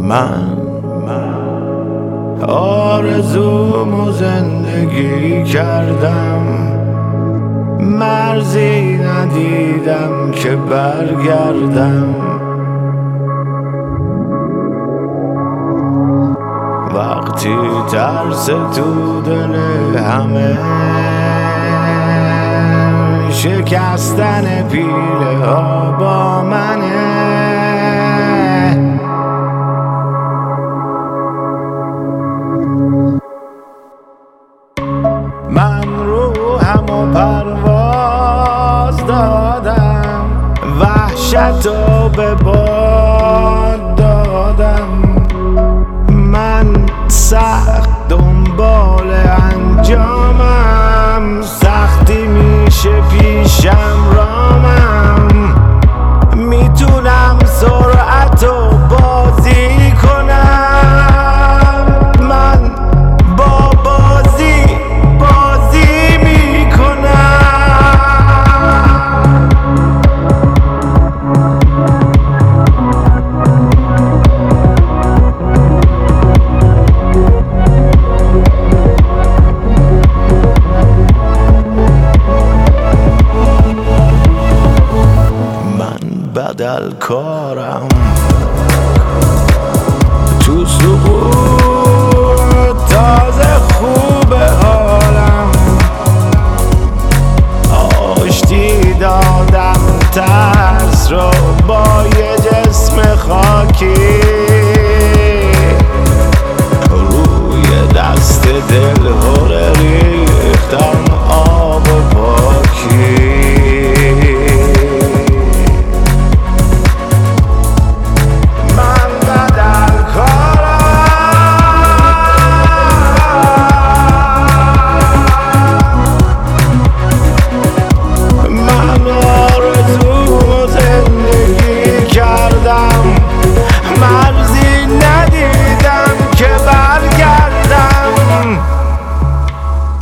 من آرزومو زندگی کردم، مرزی ندیدم که برگردم. وقتی ترس تو دل همه، شکستن پیله ها با منه. من روحمو پرواز دادم، وحشتو به باد دادم. من سخت دنبال انجامم، سختی میشه پیشم رامم. میتونم سرعتو بازی کنم، من با بازی میکنم. بدل کارم تو سقوط، تازه خوب حالم. آشتی دادم ترس رو با